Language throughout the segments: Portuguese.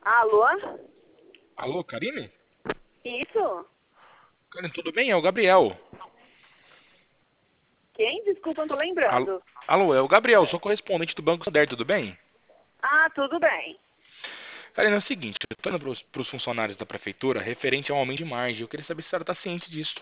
Alô? Alô, Karine? Isso? Karine, tudo bem? É o Gabriel. Quem? Desculpa, não tô Alô, lembrando. alô, é o Gabriel, sou correspondente do Banco Santander, tudo bem? Ah, tudo bem. Karine, é o seguinte, eu tô indo para os funcionários da prefeitura referente ao aumento de margem. Eu queria saber se a senhora está ciente disso.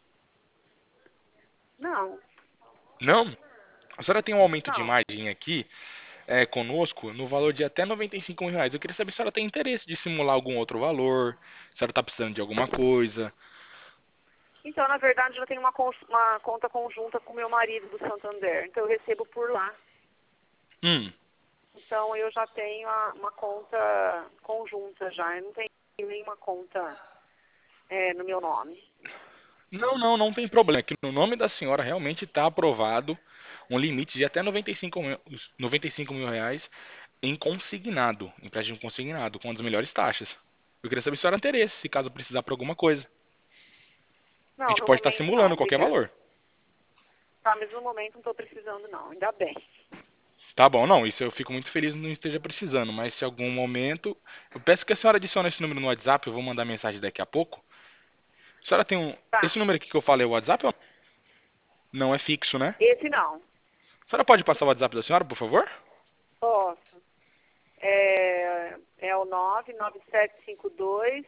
Não, Não? A senhora tem um aumento de não. margem aqui conosco no valor de até R$ 95 mil. Eu queria saber se a senhora tem interesse de simular algum outro valor, se a senhora está precisando de alguma coisa. Então, na verdade, eu tenho uma conta conjunta com meu marido do Santander. Então, eu recebo por lá. Hum. Então, eu já tenho uma conta conjunta já. Eu não tenho nenhuma conta no meu nome. Não tem problema. É que no nome da senhora realmente está aprovado um limite de até R$ 95 mil em consignado, empréstimo consignado, com uma das melhores taxas. Eu queria saber se a senhora tem interesse, se caso precisar para alguma coisa. A Não, gente no pode estar momento não, simulando qualquer obrigada. valor. Tá, mas no momento não estou precisando não, ainda bem. Tá bom, não, isso eu fico muito feliz não esteja precisando, mas se algum momento. Eu peço que a senhora adicione esse número no WhatsApp, eu vou mandar mensagem daqui a pouco. A senhora tem um. Tá, Esse número aqui que eu falei, o WhatsApp, não é fixo, né? esse não. A senhora pode passar o WhatsApp da senhora, por favor? Posso. É o 99752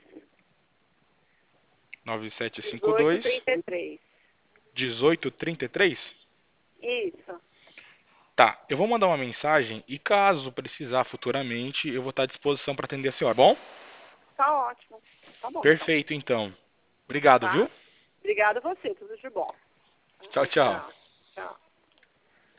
9752 1833. 1833. Isso. Tá, eu vou mandar uma mensagem e caso precisar futuramente, eu vou estar à disposição para atender a senhora, bom? Tá ótimo. Tá bom, então. Perfeito, então. Obrigado, Tá? viu? Obrigada a você. Tudo de bom. Tchau, tchau. Tchau. Tchau.